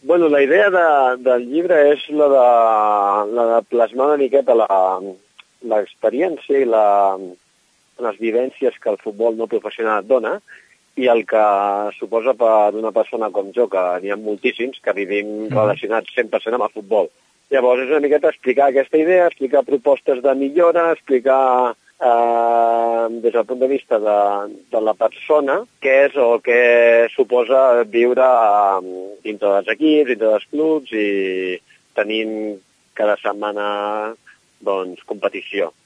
Bueno, la idea del llibre és la de plasmar una miqueta l'experiència i les vivències que el futbol no professional et dona i el que suposa per una persona com jo, que n'hi ha moltíssims, que vivim relacionats 100% amb el futbol. Llavors és una miqueta explicar aquesta idea, explicar propostes de millora, explicar des del punt de vista de la persona què és o què suposa viure dintre dels equips, dintre dels clubs i tenint cada setmana competició.